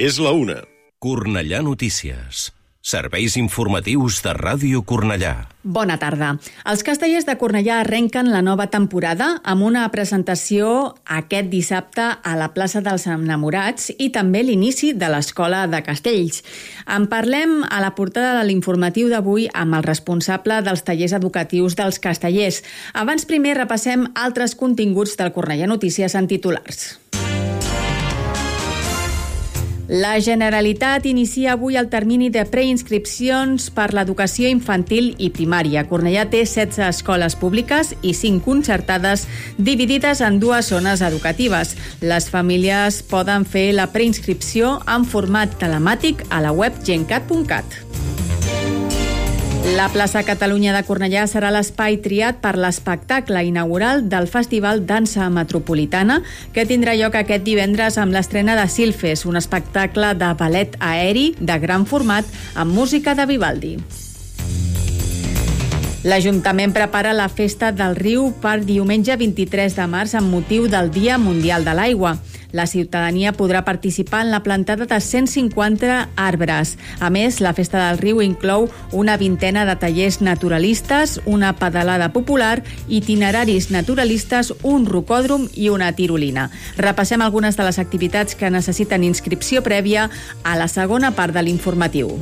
És la 1. Cornellà Notícies. Serveis informatius de Ràdio Cornellà. Bona tarda. Els castellers de Cornellà arrenquen la nova temporada amb una presentació aquest dissabte a la plaça dels Enamorats i també l'inici de l'Escola de Castells. En parlem a la portada de l'informatiu d'avui amb el responsable dels tallers educatius dels castellers. Abans primer repassem altres continguts del Cornellà Notícies en titulars. La Generalitat inicia avui el termini de preinscripcions per l'educació infantil i primària. Cornellà té 16 escoles públiques i 5 concertades dividides en 2 zones educatives. Les famílies poden fer la preinscripció en format telemàtic a la web gencat.cat. La plaça Catalunya de Cornellà serà l'espai triat per l'espectacle inaugural del Festival Dansa Metropolitana, que tindrà lloc aquest divendres amb l'estrena de Silfes, un espectacle de ballet aeri de gran format amb música de Vivaldi. L'Ajuntament prepara la Festa del Riu per diumenge 23 de març amb motiu del Dia Mundial de l'Aigua. La ciutadania podrà participar en la plantada de 150 arbres. A més, la Festa del Riu inclou una vintena de tallers naturalistes, una pedalada popular, itineraris naturalistes, un rocòdrom i una tirolina. Repassem algunes de les activitats que necessiten inscripció prèvia a la segona part de l'informatiu.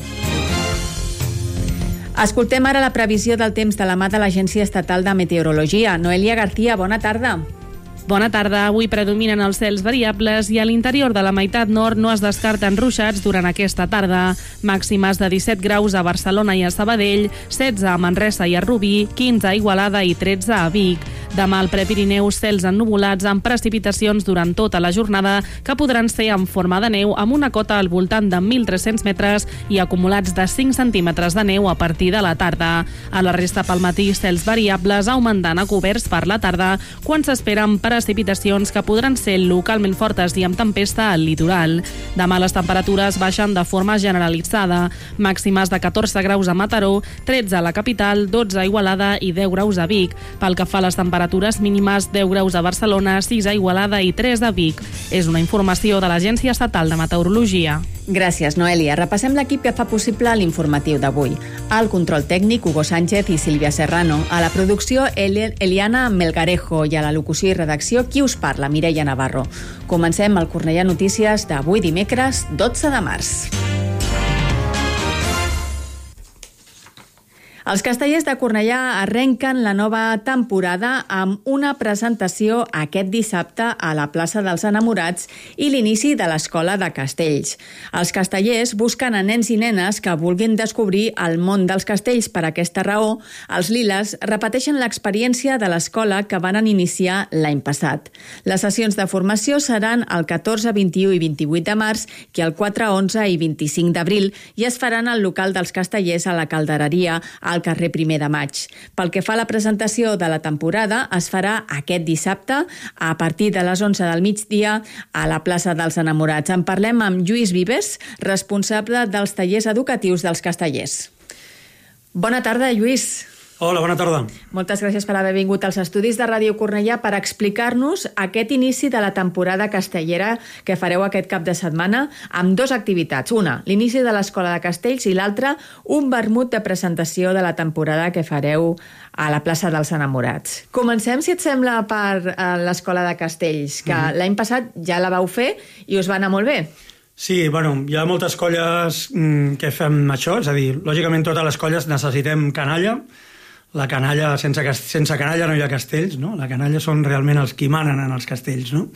Escoltem ara la previsió del temps de la mà de l'Agència Estatal de Meteorologia. Noelia García, bona tarda. Bona tarda. Avui predominen els cels variables i a l'interior de la meitat nord no es descarten ruixats durant aquesta tarda. Màximes de 17 graus a Barcelona i a Sabadell, 16 a Manresa i a Rubí, 15 a Igualada i 13 a Vic. Demà al Prepirineu, cels ennuvolats amb precipitacions durant tota la jornada que podran ser en forma de neu amb una cota al voltant de 1.300 metres i acumulats de 5 centímetres de neu a partir de la tarda. A la resta pel matí, cels variables augmentant a coberts per la tarda quan s'esperen precipitacions que podran ser localment fortes i amb tempesta al litoral. Demà les temperatures baixen de forma generalitzada. Màximes de 14 graus a Mataró, 13 a la capital, 12 a Igualada i 10 graus a Vic. Pel que fa a les temperatures mínimes, 10 graus a Barcelona, 6 a Igualada i 3 a Vic. És una informació de l'Agència Estatal de Meteorologia. Gràcies, Noelia. Repassem l'equip que fa possible l'informatiu d'avui. Al control tècnic, Hugo Sánchez i Sílvia Serrano. A la producció, Eliana Melgarejo. I a la locució i redacció, qui us parla? Mireia Navarro. Comencem el Cornellà Notícies d'avui dimecres 12 de març. Els castellers de Cornellà arrenquen la nova temporada amb una presentació aquest dissabte a la plaça dels Enamorats i l'inici de l'Escola de Castells. Els castellers busquen a nens i nenes que vulguin descobrir el món dels castells. Per aquesta raó, els liles repeteixen l'experiència de l'escola que van iniciar l'any passat. Les sessions de formació seran el 14, 21 i 28 de març, que el 4, 11 i 25 d'abril, i es faran al local dels castellers a la Caldereria, al carrer 1 de maig. Pel que fa a la presentació de la temporada, es farà aquest dissabte a partir de les 11 del migdia a la plaça dels Enamorats. En parlem amb Lluís Vives, responsable dels tallers educatius dels castellers. Bona tarda, Lluís. Hola, bona tarda. Moltes gràcies per haver vingut als estudis de Ràdio Cornellà per explicar-nos aquest inici de la temporada castellera que fareu aquest cap de setmana amb 2 activitats. Una, l'inici de l'Escola de Castells i l'altra, un vermut de presentació de la temporada que fareu a la plaça dels Enamorats. Comencem, si et sembla, per l'Escola de Castells, que l'any passat ja la vau fer i us va anar molt bé. Sí, bueno, hi ha moltes colles que fem això, és a dir, lògicament totes les colles necessitem canalla. La canalla, sense canalla no hi ha castells, no? La canalla són realment els qui manen en els castells, no?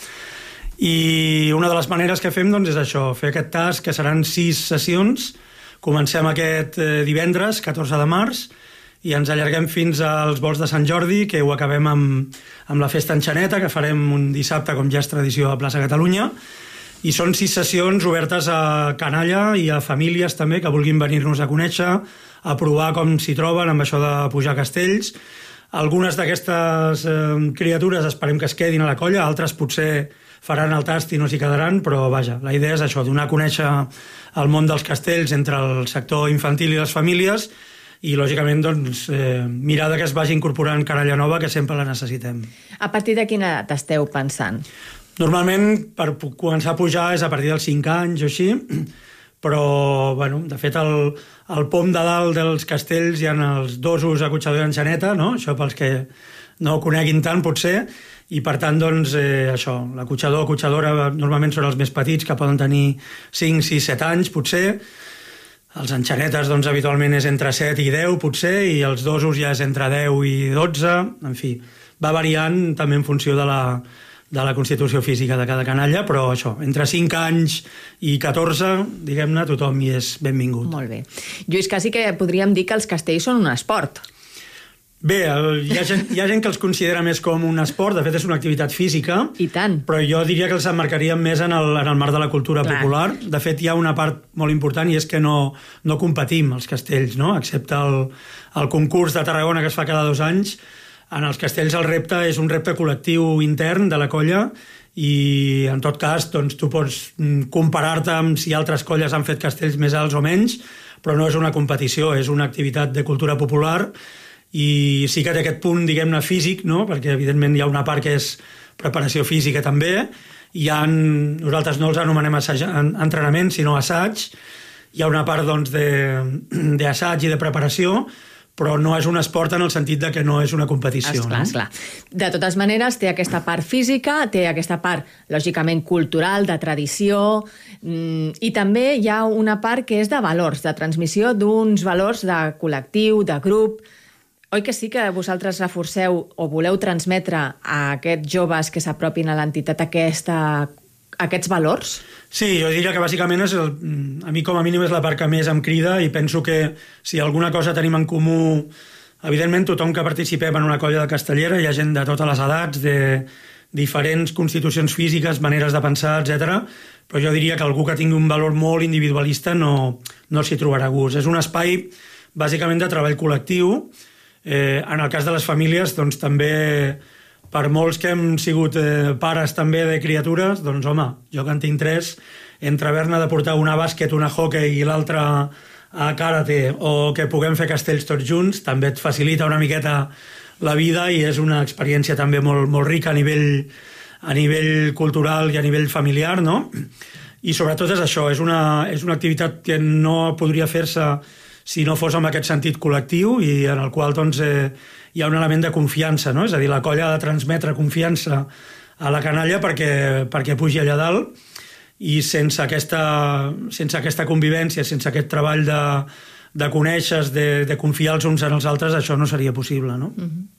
I una de les maneres que fem, doncs, és això, fer aquest tas, que seran 6 sessions. Comencem aquest divendres, 14 de març, i ens allarguem fins als vols de Sant Jordi, que ho acabem amb la festa enxaneta, que farem un dissabte, com ja és tradició, a Plaça Catalunya. I són 6 sessions obertes a canalla i a famílies també que vulguin venir-nos a conèixer, a provar com s'hi troben amb això de pujar castells. Algunes d'aquestes criatures esperem que es quedin a la colla, altres potser faran el tast i no s'hi quedaran, però vaja, la idea és això, donar a conèixer el món dels castells entre el sector infantil i les famílies i, lògicament, doncs, mirar que es vagi incorporant canalla nova, que sempre la necessitem. A partir de quina edat esteu pensant? Normalment, per començar a pujar és a partir dels 5 anys o així, però, bueno, de fet, al pom de dalt dels castells hi ha els dosos acotxador i enxaneta, no? Això pels que no ho coneguin tant, potser, i per tant, doncs, això, l'acotxador o acotxadora normalment són els més petits, que poden tenir 5, 6, 7 anys, potser. Els enxanetes, doncs, habitualment és entre 7 i 10, potser, i els dosos ja és entre 10 i 12, en fi, va variant també en funció de la constitució física de cada canalla, però això, entre 5 anys i 14, diguem-ne, tothom hi és benvingut. Molt bé. Lluís, quasi que podríem dir que els castells són un esport. Bé, hi ha gent que els considera més com un esport, de fet és una activitat física. I tant. Però jo diria que els emmarcaríem més en el marc de la cultura popular. De fet, hi ha una part molt important i és que no competim els castells, no? Excepte el concurs de Tarragona que es fa cada 2 anys. En els castells el repte és un repte col·lectiu intern de la colla i en tot cas doncs, tu pots comparar-te amb si altres colles han fet castells més alts o menys, però no és una competició, és una activitat de cultura popular i sí que té aquest punt, diguem-ne, físic, no? Perquè evidentment hi ha una part que és preparació física també, nosaltres no els anomenem entrenament, sinó assaig, hi ha una part doncs, d'assaig i de preparació, però no és un esport en el sentit de que no és una competició. Esclar. De totes maneres, té aquesta part física, té aquesta part, lògicament, cultural, de tradició, i també hi ha una part que és de valors, de transmissió d'uns valors de col·lectiu, de grup. Oi que sí que vosaltres reforceu o voleu transmetre a aquests joves que s'apropin a l'entitat aquests valors? Sí, jo diria que bàsicament a mi com a mínim és la part que més em crida i penso que si alguna cosa tenim en comú, evidentment tothom que participem en una colla de castellera, hi ha gent de totes les edats, de diferents constitucions físiques, maneres de pensar, etc. Però jo diria que algú que tingui un valor molt individualista no s'hi trobarà gust. És un espai bàsicament de treball col·lectiu. En el cas de les famílies, doncs també per molts que hem sigut pares també de criatures, doncs home, jo que en tinc 3, entre haver-ne de portar una bàsquet, una hockey i l'altra a karate, o que puguem fer castells tots junts, també et facilita una miqueta la vida i és una experiència també molt, molt rica a nivell cultural i a nivell familiar, no? I sobretot és això, és una activitat que no podria fer-se si no fos amb aquest sentit col·lectiu i en el qual doncs, hi ha un element de confiança, no? És a dir, la colla ha de transmetre confiança a la canalla perquè pugi allà dalt i sense aquesta convivència, sense aquest treball de conèixer, de confiar els uns en els altres, això no seria possible, no?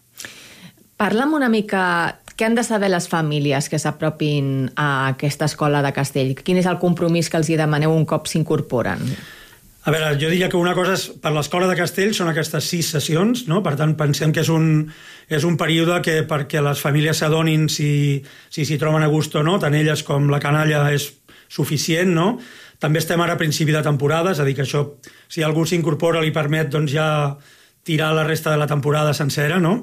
Parla'm una mica què han de saber les famílies que s'apropin a aquesta escola de castell. Quin és el compromís que els hi demaneu un cop s'incorporen? A veure, jo diria que una cosa és, per l'escola de Castells són aquestes 6 sessions, no? Per tant, pensem que és un període que perquè les famílies s'adonin si s'hi troben a gust o no, tant elles com la canalla és suficient, no? També estem ara a principi de temporada, és a dir, que això, si algú s'incorpora li permet doncs ja tirar la resta de la temporada sencera, no?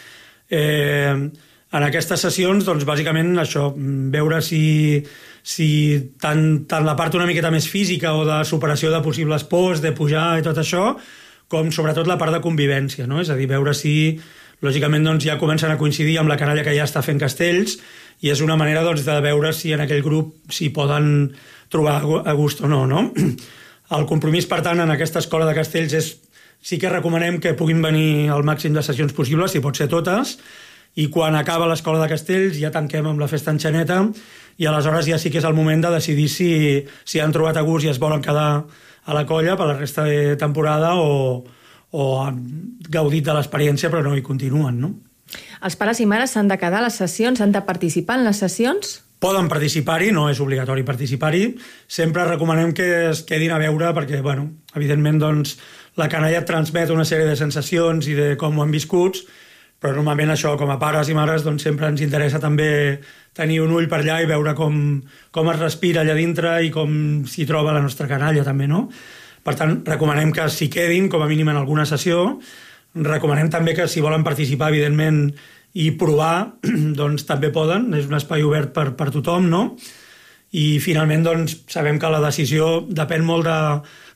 En aquestes sessions, doncs, bàsicament, això, veure si tant la part una miqueta més física o de superació de possibles pors, de pujar i tot això, com sobretot la part de convivència, no? És a dir, veure si, lògicament, doncs, ja comencen a coincidir amb la canalla que ja està fent castells i és una manera doncs, de veure si en aquell grup s'hi poden trobar a gust o no, no? El compromís, per tant, en aquesta escola de castells és sí que recomanem que puguin venir el màxim de sessions possibles, si pot ser totes, i quan acaba l'escola de castells ja tanquem amb la festa enxaneta i aleshores ja sí que és el moment de decidir si han trobat a gust i es volen quedar a la colla per la resta de temporada o han gaudit de l'experiència però no hi continuen, no? Els pares i mares s'han de quedar a les sessions, han de participar en les sessions? Poden participar-hi, no és obligatori participar-hi. Sempre recomanem que es quedin a veure perquè, bueno, evidentment, doncs, la canalla transmet una sèrie de sensacions i de com ho han viscut, però normalment això, com a pares i mares, doncs sempre ens interessa també tenir un ull per allà i veure com es respira allà dintre i com s'hi troba la nostra canalla també, no? Per tant, recomanem que s'hi quedin, com a mínim en alguna sessió. Recomanem també que si volen participar, evidentment, i provar, doncs també poden, és un espai obert per tothom, no? I finalment, doncs, sabem que la decisió depèn molt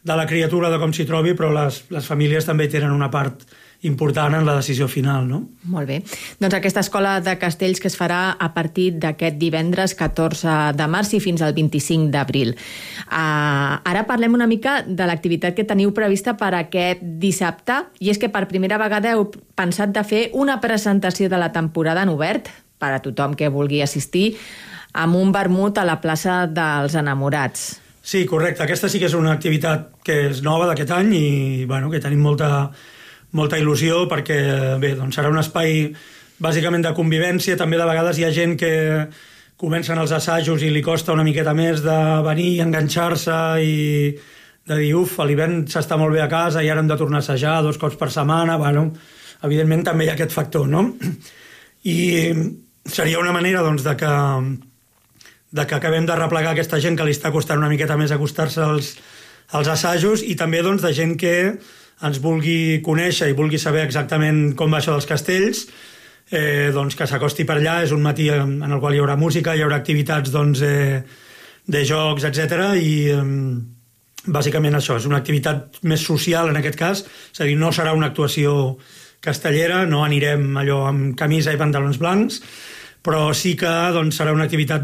la criatura, de com s'hi trobi, però les famílies també tenen una part important en la decisió final, no? Molt bé. Doncs aquesta escola de Castells que es farà a partir d'aquest divendres 14 de març i fins al 25 d'abril. Ara parlem una mica de l'activitat que teniu prevista per aquest dissabte, i és que per primera vegada heu pensat de fer una presentació de la temporada en obert per a tothom que vulgui assistir amb un vermut a la plaça dels Enamorats. Sí, correcte. Aquesta sí que és una activitat que és nova d'aquest any i bueno, que tenim molta il·lusió perquè bé, doncs serà un espai bàsicament de convivència. També de vegades hi ha gent que comencen els assajos i li costa una miqueta més de venir i enganxar-se i de dir, a l'hivern s'està molt bé a casa i ara hem de tornar a assajar 2 cops per setmana. Bueno, evidentment també hi ha aquest factor, no? I seria una manera doncs, de que acabem de replegar aquesta gent que li està costant una miqueta més acostar-se als assajos i també doncs, de gent que ens vulgui conèixer i vulgui saber exactament com va això dels castells, doncs que s'acosti per allà. És un matí en el qual hi haurà música, hi haurà activitats doncs, de jocs, etc. I bàsicament això, és una activitat més social en aquest cas, és a dir, no serà una actuació castellera, no anirem allò amb camisa i pantalons blancs, però sí que doncs, serà una activitat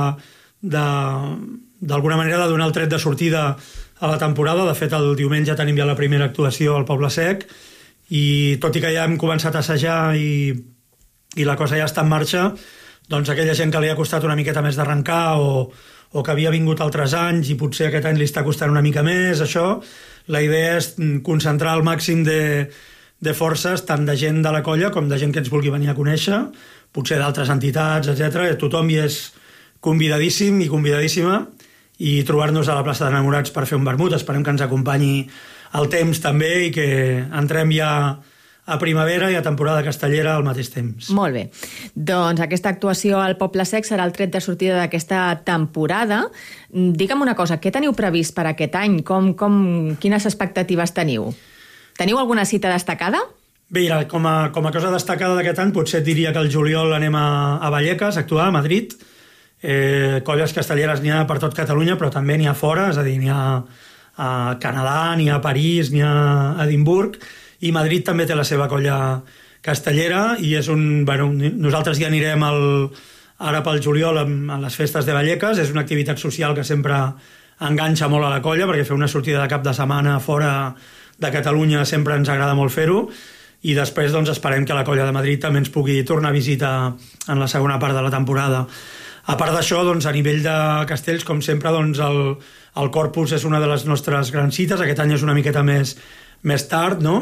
d'alguna manera de donar el tret de sortida a la temporada. De fet, el diumenge tenim ja la primera actuació al Poble Sec i tot i que ja hem començat a assajar i la cosa ja està en marxa, doncs aquella gent que li ha costat una miqueta més d'arrencar o que havia vingut altres anys i potser aquest any li està costant una mica més, això, la idea és concentrar el màxim de forces tant de gent de la colla com de gent que ens vulgui venir a conèixer, potser d'altres entitats, etc. Tothom hi és convidadíssim i convidadíssima i trobar-nos a la plaça d'Enamorats per fer un vermut. Esperem que ens acompanyi el temps també i que entrem ja a primavera i a temporada castellera al mateix temps. Molt bé. Doncs aquesta actuació al Poble Sec serà el tret de sortida d'aquesta temporada. Digue'm una cosa, què teniu previst per aquest any? Quines expectatives teniu? Teniu alguna cita destacada? Bé, com a cosa destacada d'aquest any potser et diria que el juliol anem a Vallecas a actuar, a Madrid. Colles castelleres n'hi ha per tot Catalunya, però també n'hi ha fora, és a dir, n'hi ha a Canadà, n'hi ha a París, n'hi ha a Edimburg, i Madrid també té la seva colla castellera i és nosaltres ja anirem ara pel juliol a les festes de Vallecas. És una activitat social que sempre enganxa molt a la colla perquè fer una sortida de cap de setmana fora de Catalunya sempre ens agrada molt fer-ho i després doncs, esperem que la colla de Madrid també ens pugui tornar a visitar en la segona part de la temporada. A part d'això, doncs, a nivell de castells, com sempre, doncs, el Corpus és una de les nostres grans cites. Aquest any és una miqueta més tard, no?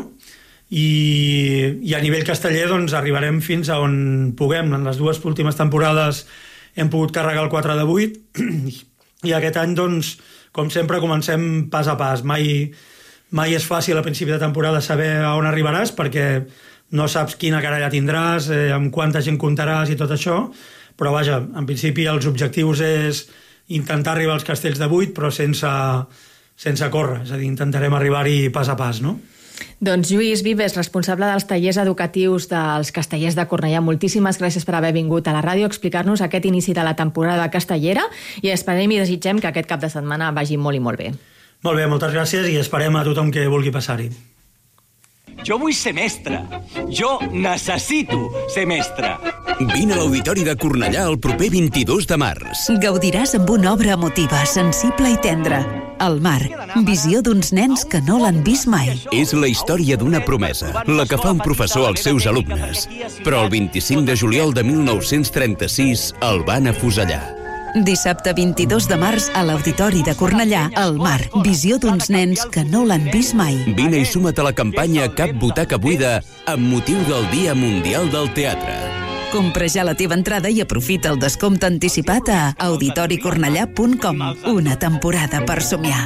I a nivell casteller doncs, arribarem fins a on puguem. En les 2 últimes temporades hem pogut carregar el 4 de 8 i aquest any, doncs, com sempre, comencem pas a pas. Mai és fàcil a principi de temporada saber a on arribaràs perquè no saps quina caralla tindràs, amb quanta gent comptaràs i tot això, però vaja, en principi els objectius és intentar arribar als castells de 8 però sense córrer, és a dir, intentarem arribar-hi pas a pas, no? Doncs Lluís Vives, responsable dels tallers educatius dels Castellers de Cornellà, moltíssimes gràcies per haver vingut a la ràdio a explicar-nos aquest inici de la temporada castellera i esperem i desitgem que aquest cap de setmana vagi molt i molt bé. Molt bé, moltes gràcies i esperem a tothom que vulgui passar-hi. Jo vull ser mestre. Jo necessito ser mestre. Vine a l'Auditori de Cornellà el proper 22 de març. Gaudiràs amb una obra emotiva, sensible i tendra. El mar, visió d'uns nens que no l'han vist mai. És la història d'una promesa, la que fa un professor als seus alumnes. Però el 25 de juliol de 1936 el van afusellar. Dissabte 22 de març a l'Auditori de Cornellà, El mar, visió d'uns nens que no l'han vist mai. Vine i suma't a la campanya Cap butaca buida amb motiu del Dia Mundial del Teatre. Compra ja la teva entrada i aprofita el descompte anticipat a auditoricornellà.com. Una temporada per somiar.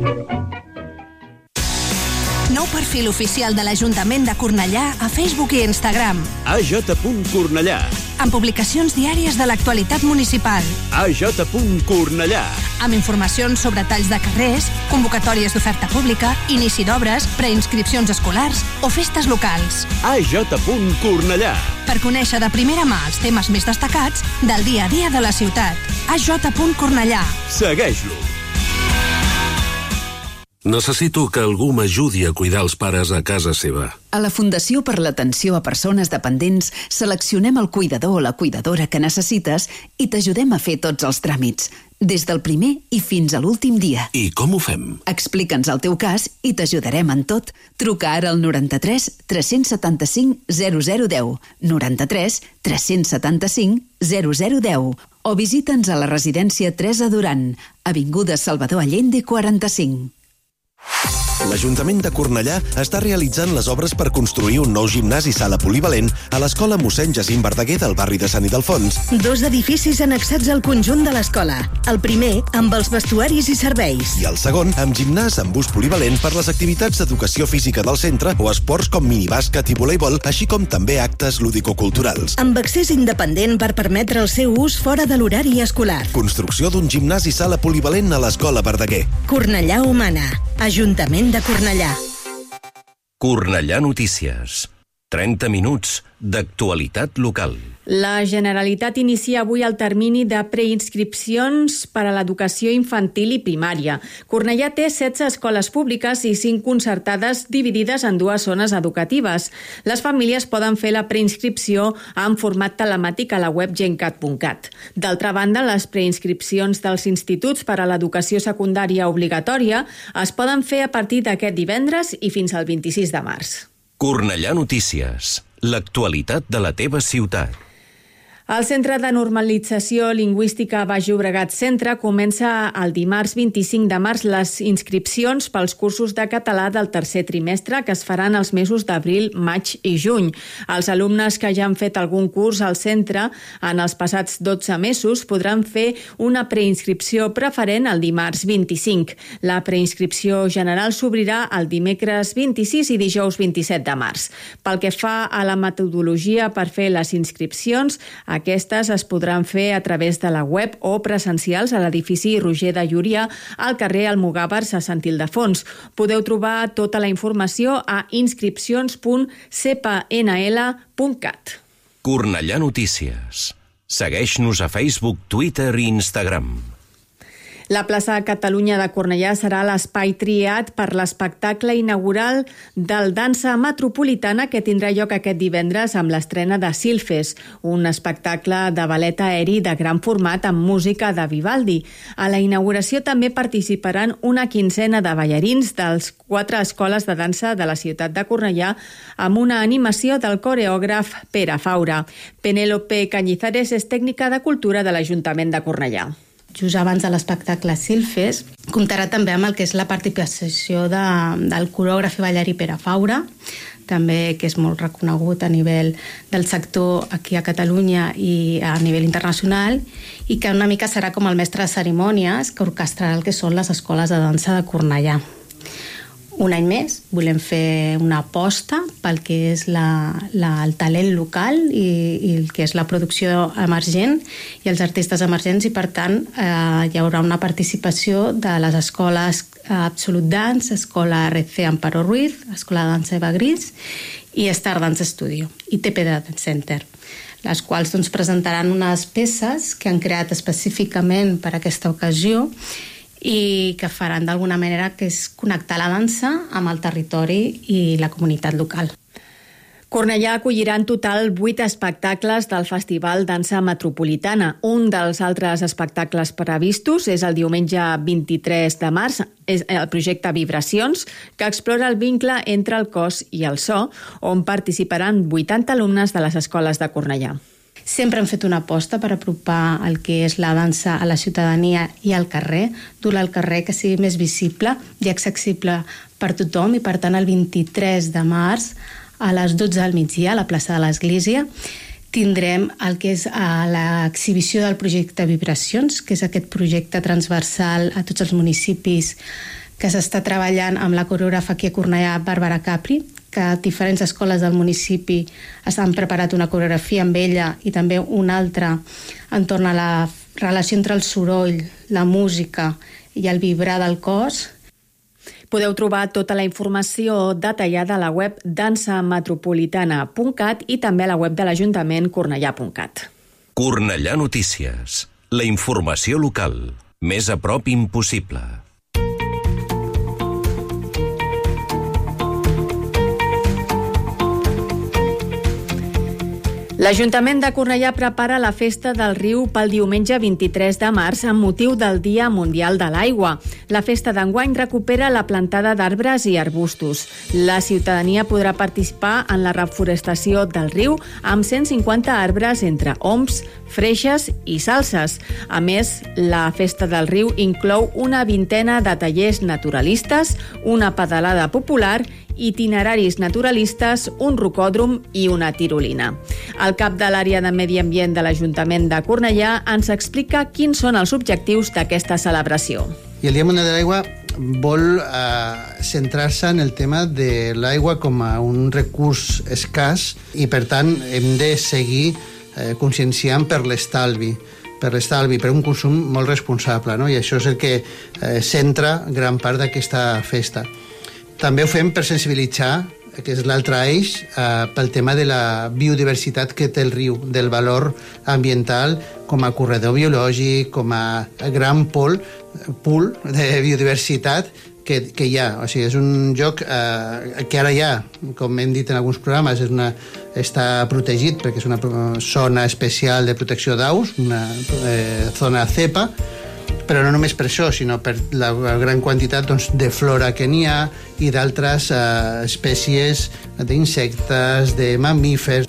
Nou perfil oficial de l'Ajuntament de Cornellà a Facebook i Instagram. AJ.Cornellà. Amb publicacions diàries de l'actualitat municipal. AJ.Cornellà. Amb informacions sobre talls de carrers, convocatòries d'oferta pública, inici d'obres, preinscripcions escolars o festes locals. AJ.Cornellà. Per conèixer de primera mà els temes més destacats del dia a dia de la ciutat. AJ.Cornellà. Segueix-lo. Necessito que algú m'ajudi a cuidar els pares a casa seva. A la Fundació per l'Atenció a Persones Dependents seleccionem el cuidador o la cuidadora que necessites i t'ajudem a fer tots els tràmits, des del primer i fins a l'últim dia. I com ho fem? Explica'ns el teu cas i t'ajudarem en tot. Truca ara al 93 375 0010, 93 375 0010 o visita'ns a la residència Teresa Duran, avinguda Salvador Allende 45. L'Ajuntament de Cornellà està realitzant les obres per construir un nou gimnàs i sala polivalent a l'Escola Mossèn Jacint Verdaguer del barri de Sant Ildefons. 2 edificis annexats al conjunt de l'escola. El primer, amb els vestuaris i serveis. I el segon, amb gimnàs amb ús polivalent per les activitats d'educació física del centre o esports com minibàsquet i voleibol, així com també actes lúdico-culturals. Amb accés independent per permetre el seu ús fora de l'horari escolar. Construcció d'un gimnàs i sala polivalent a l'Escola Verdaguer. Cornellà Humana. Ajuntament de Cornellà. Cornellà Notícies. 30 minuts d'actualitat local. La Generalitat inicia avui el termini de preinscripcions per a l'educació infantil i primària. Cornellà té 16 escoles públiques i 5 concertades dividides en 2 zones educatives. Les famílies poden fer la preinscripció en format telemàtic a la web gencat.cat. D'altra banda, les preinscripcions dels instituts per a l'educació secundària obligatòria es poden fer a partir d'aquest divendres i fins al 26 de març. Cornellà Notícies. L'actualitat de la teva ciutat. El Centre de Normalització Lingüística Baix Llobregat Centre comença el dimarts 25 de març les inscripcions pels cursos de català del tercer trimestre que es faran els mesos d'abril, maig i juny. Els alumnes que ja han fet algun curs al centre en els passats 12 mesos podran fer una preinscripció preferent el dimarts 25. La preinscripció general s'obrirà el dimecres 26 i dijous 27 de març. Pel que fa a la metodologia per fer les inscripcions, aquestes es podran fer a través de la web o presencials a l'edifici Roger de Llúria, al carrer Almogàvers a Sant Ildefons. Podeu trobar tota la informació a inscripcions.cpnl.cat. Cornellà Notícies. Segueix-nos a Facebook, Twitter i Instagram. La plaça Catalunya de Cornellà serà l'espai triat per l'espectacle inaugural del Dansa Metropolitana que tindrà lloc aquest divendres amb l'estrena de Silfes, un espectacle de ballet aeri de gran format amb música de Vivaldi. A la inauguració també participaran una quinzena de ballarins dels 4 escoles de dansa de la ciutat de Cornellà amb una animació del coreògraf Pere Faura. Penélope Cañizares és tècnica de cultura de l'Ajuntament de Cornellà. Just abans de l'espectacle Silfes, comptarà també amb el que és la participació del coreògraf i ballarí Pere Faura, també que és molt reconegut a nivell del sector aquí a Catalunya i a nivell internacional, i que una mica serà com el mestre de cerimònies que orquestrarà el que són les escoles de dansa de Cornellà. Un any més volem fer una aposta pel que és el talent local i el que és la producció emergent i els artistes emergents, i per tant hi haurà una participació de les escoles Absolute Dance, Escola RC Amparo Ruiz, Escola de Dansa Eva Gris i Star Dance Studio i TP Dance Center, les quals presentaran unes peces que han creat específicament per a aquesta ocasió i que faran d'alguna manera que és connectar la dansa amb el territori i la comunitat local. Cornellà acollirà en total 8 espectacles del Festival Dansa Metropolitana. Un dels altres espectacles previstos és el diumenge 23 de març, és el projecte Vibracions, que explora el vincle entre el cos i el so, on participaran 80 alumnes de les escoles de Cornellà. Sempre hem fet una aposta per apropar el que és la dansa a la ciutadania i al carrer, dur-la al carrer, que sigui més visible i accessible per tothom, i per tant el 23 de març a les 12 del migdia a la plaça de l'Església tindrem el que és l'exhibició del projecte Vibracions, que és aquest projecte transversal a tots els municipis que s'està treballant amb la coreògrafa aquí a Cornellà, Bàrbara Capri, que diferents escoles del municipi han preparat una coreografia amb ella i també una altra entorn a la relació entre el soroll, la música i el vibrar del cos. Podeu trobar tota la informació detallada a la web dansametropolitana.cat i també a la web de l'Ajuntament cornellà.cat. Cornellà Notícies. La informació local. Més a prop impossible. L'Ajuntament de Cornellà prepara la festa del riu pel diumenge 23 de març amb motiu del Dia Mundial de l'Aigua. La festa d'enguany recupera la plantada d'arbres i arbustos. La ciutadania podrà participar en la reforestació del riu amb 150 arbres entre oms, freixes i salses. A més, la festa del riu inclou una vintena de tallers naturalistes, una pedalada popular, itineraris naturalistes, un rocòdrom i una tirolina. El cap de l'àrea de Medi Ambient de l'Ajuntament de Cornellà ens explica quins són els objectius d'aquesta celebració. I el Dia Mundial de l'Aigua vol centrar-se en el tema de l'aigua com a un recurs escàs i, per tant, hem de seguir conscienciant per l'estalvi, per un consum molt responsable, no? I això és el que centra gran part d'aquesta festa. També ho fem per sensibilitzar, que és l'altre eix, pel tema de la biodiversitat que té el riu, del valor ambiental com a corredor biològic, com a gran pool de biodiversitat que hi ha. O sigui, és un lloc que ara ja, com hem dit en alguns programes, està protegit perquè és una zona especial de protecció d'aus, una zona CEPA, però no només per això, sinó per la gran quantitat de flora que n'hi ha i d'altres espècies d'insectes, de mamífers.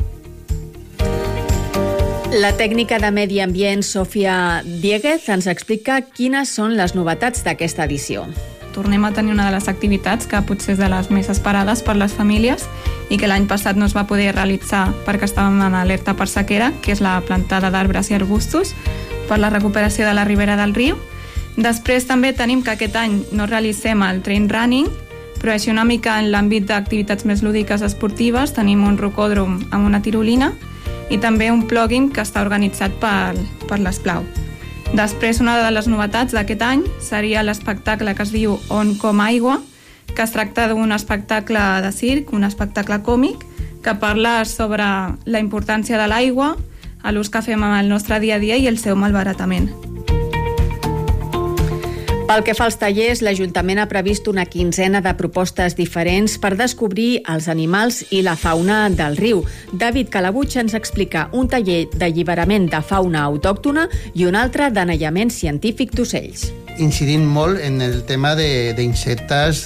La tècnica de Medi Ambient, Sofia Dieguez, ens explica quines són les novetats d'aquesta edició. Tornem a tenir una de les activitats que potser és de les més esperades per les famílies i que l'any passat no es va poder realitzar perquè estàvem en alerta per sequera, que és la plantada d'arbres i arbustos per la recuperació de la ribera del riu. Després també tenim que aquest any no realitzem el trail running, però així una mica en l'àmbit d'activitats més lúdiques esportives tenim un rocòdrom amb una tirolina i també un plugin que està organitzat per l'Esplau. Després, una de les novetats d'aquest any seria l'espectacle que es diu On com aigua, que es tracta d'un espectacle de circ, un espectacle còmic, que parla sobre la importància de l'aigua, l'ús que fem en el nostre dia a dia i el seu malbaratament. Pel que fa als tallers, l'Ajuntament ha previst una quinzena de propostes diferents per descobrir els animals i la fauna del riu. David Calabuig ens explica un taller d'alliberament de fauna autòctona i un altre d'anellament científic d'ocells. Incidint molt en el tema d'insectes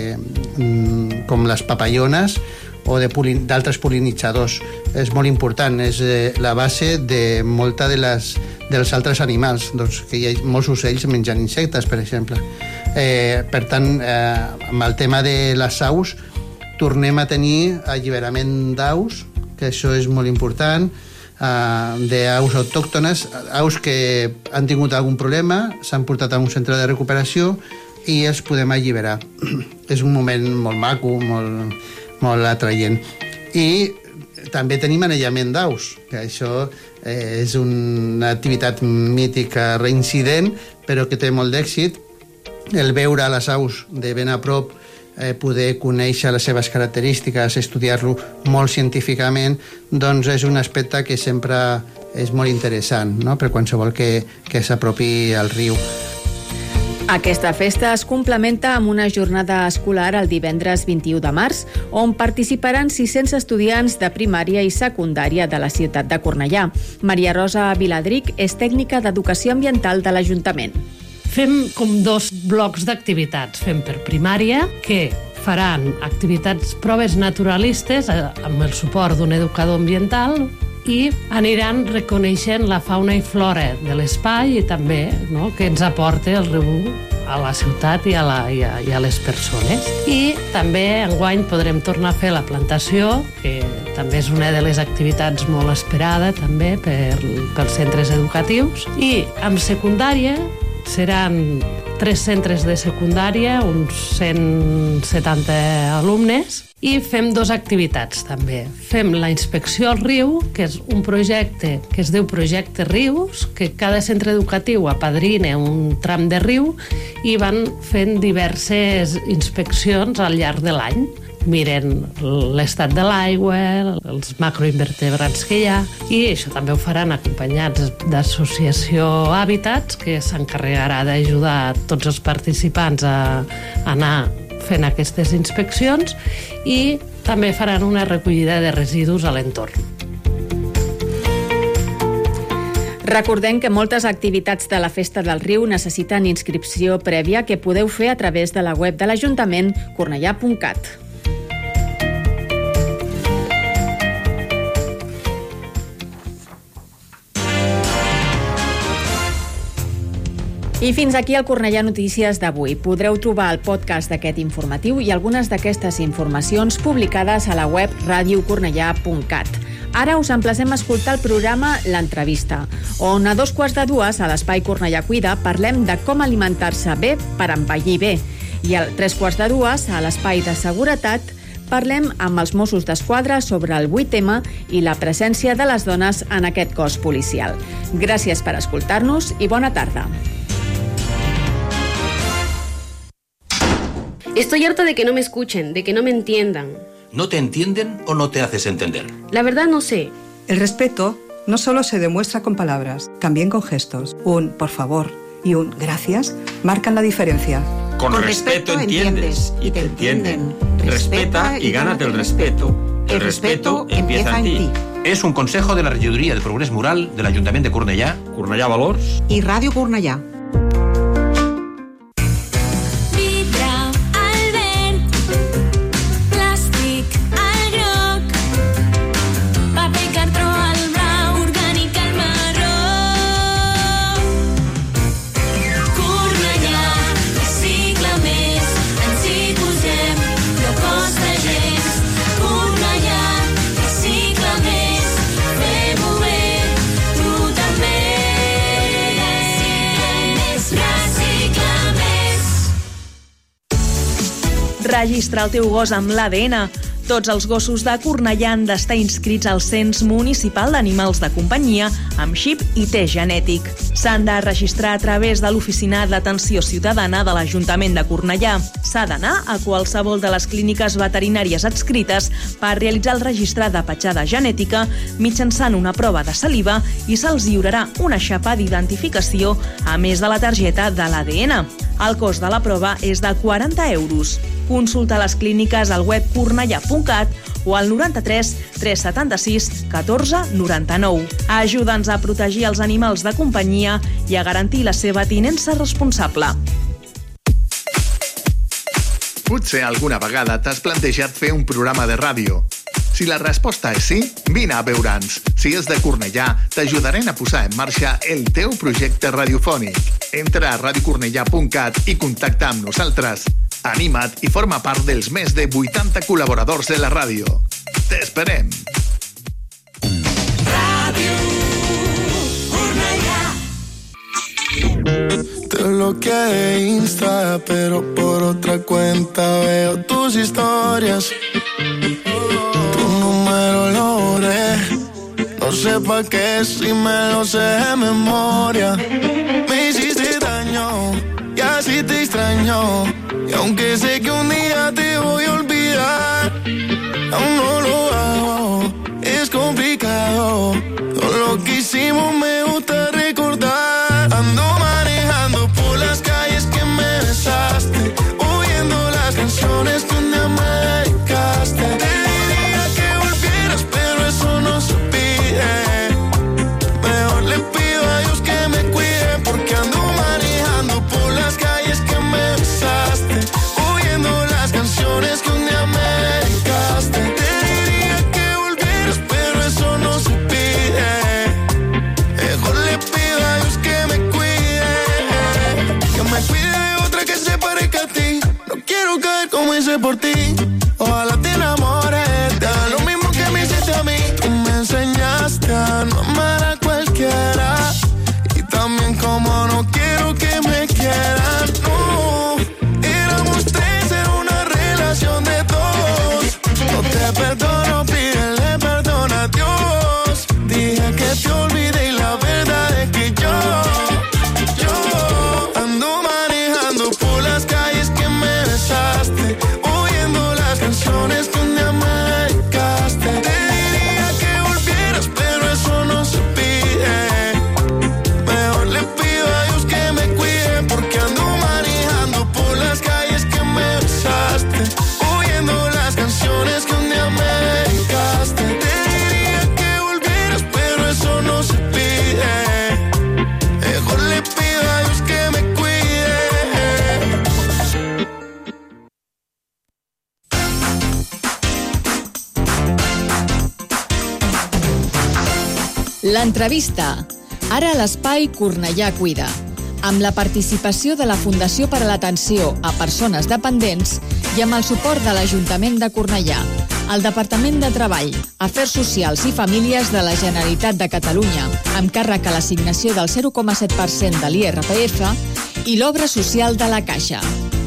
com les papallones o d'altres pol·linitzadors. És molt important, és la base de molta dels altres animals, que hi ha molts ocells menjant insectes, per exemple. Per tant, amb el tema de les aus, tornem a tenir alliberament d'aus, que això és molt important, d'aus autòctones, aus que han tingut algun problema, s'han portat a un centre de recuperació i els podem alliberar. És un moment molt maco, molt atraient. I també tenim anellament d'aus, que això és una activitat mítica reincident, però que té molt d'èxit. El veure les aus de ben a prop, poder conèixer les seves característiques, estudiar-lo molt científicament, doncs és un aspecte que sempre és molt interessant, no?, per qualsevol que s'apropi al riu. Aquesta festa es complementa amb una jornada escolar el divendres 21 de març, on participaran 600 estudiants de primària i secundària de la ciutat de Cornellà. Maria Rosa Viladric és tècnica d'educació ambiental de l'Ajuntament. Fem com 2 blocs d'activitats. Fem per primària, que faran activitats, proves naturalistes amb el suport d'un educador ambiental, i aniran reconeixent la fauna i flora de l'espai i també, no?, que ens aporta el riu a la ciutat i a les persones. I també enguany podrem tornar a fer la plantació, que també és una de les activitats molt esperada també pels centres educatius. I amb secundària seran 3 centres de secundària, uns 170 alumnes, i fem 2 activitats també. Fem la inspecció al riu, que és un projecte que es diu Projecte Rius, que cada centre educatiu apadrina un tram de riu i van fent diverses inspeccions al llarg de l'any. Miren l'estat de l'aigua, els macroinvertebrats que hi ha, i això també ho faran acompanyats d'associació Hàbitats, que s'encarregarà d'ajudar tots els participants a anar fent aquestes inspeccions, i també faran una recollida de residus a l'entorn. Recordem que moltes activitats de la Festa del Riu necessiten inscripció prèvia que podeu fer a través de la web de l'Ajuntament cornellà.cat. I fins aquí el Cornellà Notícies d'avui. Podreu trobar el podcast d'aquest informatiu i algunes d'aquestes informacions publicades a la web radiocornellà.cat. Ara us emplacem a escoltar el programa L'Entrevista, on a 2:15 a l'Espai Cornellà Cuida parlem de com alimentar-se bé per envellir bé. I a 3:15 a l'Espai de Seguretat parlem amb els Mossos d'Esquadra sobre el 8M i la presència de les dones en aquest cos policial. Gràcies per escoltar-nos i bona tarda. Estoy harta de que no me escuchen, de que no me entiendan. ¿No te entienden o no te haces entender? La verdad no sé. El respeto no solo se demuestra con palabras, también con gestos. Un por favor y un gracias marcan la diferencia. Con respeto entiendes y te entienden. Respeta y gánate el respeto. El respeto empieza en ti. Es un consejo de la Regidoria de Progrés Moral de l'Ajuntament de Cornellà, Cornellà Valors i Ràdio Cornellà. Registra el teu gos amb l'ADN. Tots els gossos de Cornellà han d'estar inscrits al Cens Municipal d'Animals de Companyia amb xip i test genètic. S'han de registrar a través de l'Oficina d'Atenció Ciutadana de l'Ajuntament de Cornellà. S'ha d'anar a qualsevol de les clíniques veterinàries adscrites per realitzar el registre de petjada genètica mitjançant una prova de saliva i se'ls lliurarà una xapa d'identificació a més de la targeta de l'ADN. El cost de la prova és de 40 euros. Consulta les clíniques al web cornellà.cat o al 93 376 14 99. Ajuda'ns a protegir els animals de companyia i a garantir la seva tinença responsable. Potser alguna vegada t'has plantejat fer un programa de ràdio. Si la resposta és sí, vine a veure'ns. Si és de Cornellà, t'ajudarem a posar en marxa el teu projecte radiofònic. Entra a radiocornellà.cat i contacta amb nosaltres. Anima't i forma part dels més de 80 col·laboradors de la ràdio. T'esperem! Radio Cornellà. Te bloqueé de Insta, pero por otra cuenta veo tus historias. Tu número lo borré. No sé pa' qué si me lo sé de memoria. Me hiciste daño y así te extraño. Y aunque sé que un día te voy a olvidar, aún no lo hago, es complicado. Todo lo que hicimos me gusta recordar. Ando manejando por las calles que me besaste, oyendo las canciones que un día me dedicaste. Te diría que volvieras, pero eso no se pide. Mejor le pido a Dios que me cuide, porque ando manejando por las calles que me besaste, oyendo las canciones L'entrevista. Ara a l'espai Cornellà Cuida, amb la participació de la Fundació per a l'Atenció a Persones Dependents i amb el suport de l'Ajuntament de Cornellà, el Departament de Treball, Afers Socials i Famílies de la Generalitat de Catalunya, amb càrrec a l'assignació del 0,7% de l'IRPF i l'obra social de la Caixa.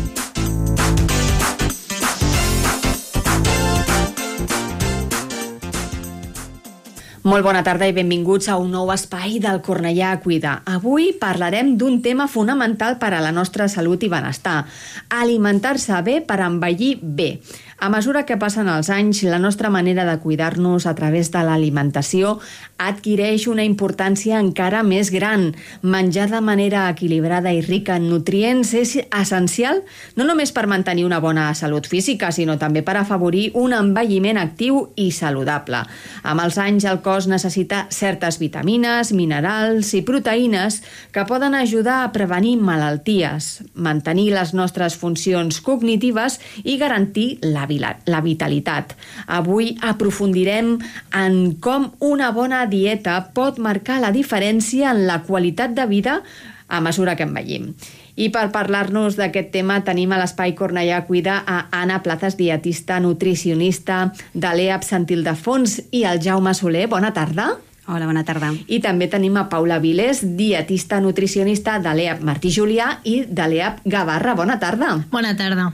Molt bona tarda i benvinguts a un nou espai del Cornellà Cuida. Avui parlarem d'un tema fonamental per a la nostra salut i benestar: alimentar-se bé per envellir bé. A mesura que passen els anys, la nostra manera de cuidar-nos a través de l'alimentació adquireix una importància encara més gran. Menjar de manera equilibrada i rica en nutrients és essencial no només per mantenir una bona salut física, sinó també per afavorir un envelliment actiu i saludable. Amb els anys, el cos necessita certes vitamines, minerals i proteïnes que poden ajudar a prevenir malalties, mantenir les nostres funcions cognitives i garantir la vitalitat. Avui aprofundirem en com una bona dieta pot marcar la diferència en la qualitat de vida a mesura que envellim. I per parlar-nos d'aquest tema tenim a l'Espai Cornellà Cuida a Anna Plazas, dietista nutricionista de l'EAP Sant Ildefons, i el Jaume Soler. Bona tarda. Hola, bona tarda. I també tenim a Paula Viles, dietista nutricionista de l'EAP Martí Julià i de l'EAP Gavarra. Bona tarda. Bona tarda.